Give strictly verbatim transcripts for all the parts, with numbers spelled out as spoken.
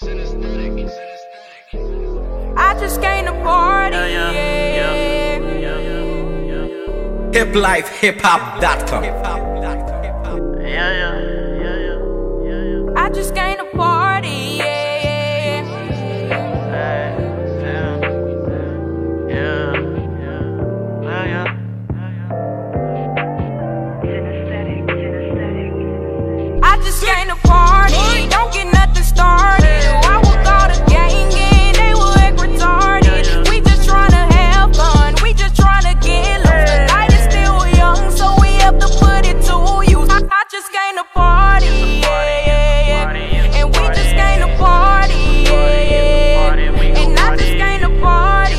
I just came to party. Yeah, yeah, yeah, yeah, yeah, yeah. hip life hip hop dot com. Yeah, yeah, yeah, yeah, yeah, yeah. I just came to party. Yeah. Hey, yeah, yeah, yeah, yeah, yeah. I just came to party. Don't get nothing started. Why would all the gang in? They will act retarded. We just tryna have fun. We just tryna get loose. The night is still young, so we have to put it to use. I, I just came to party. Yeah. And we just came to party. Yeah. And I just came to party.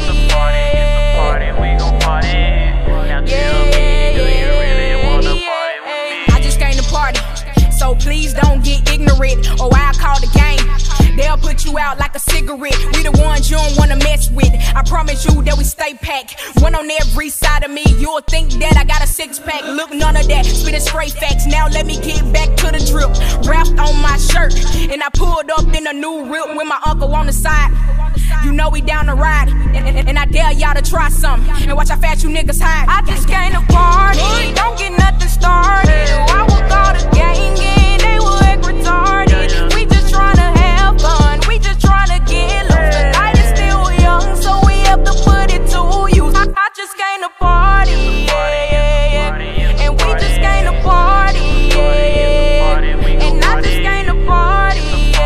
I just came to party. So please don't get ignorant, or I'll call the gang. They'll put you out like a cigarette. We the ones you don't wanna mess with. I promise you that we stay packed. One on every side of me. You'll think that I got a six pack. Look, none of that. Spitting straight facts. Now let me get back to the drip. Wrapped on my shirt, and I pulled up in a new rip with my uncle on the side. You know we down to ride, and, and, and I dare y'all to try something. And watch how fast you niggas hide. I just came to party. Don't get nothing started. Why would all the gang in? They will act retarded. We just tryna have fun. We just tryna get loose. The night is still young, so we have to put it to use. I, I just came to party. Yeah. And we just came to party. Yeah. And I just came to party.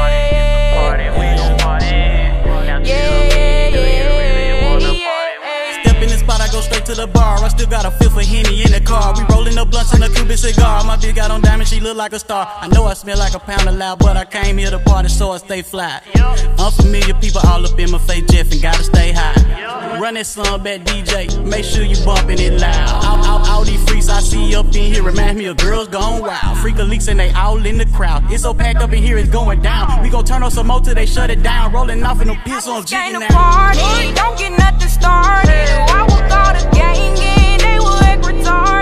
Straight to the bar, I still got a fifth of Henny in the car. We rolling up blunts in a Cuban cigar. My bitch got on diamond, she look like a star. I know I smell like a pound of loud, but I came here to party, so I stay fly. Unfamiliar people all up in my face, Jeff, and gotta stay high. Run that slum back, D J, make sure you bumping it loud. All, all, all these freaks I see up in here remind me of girls gone wild. Freak leaks and they all in the crowd. It's so packed up in here, it's going down. We gon' turn on some more till they shut it down. Rolling off in them pills, so I'm jigging now. Party, don't get nothing started. Why would all the gang in? They will act retarded.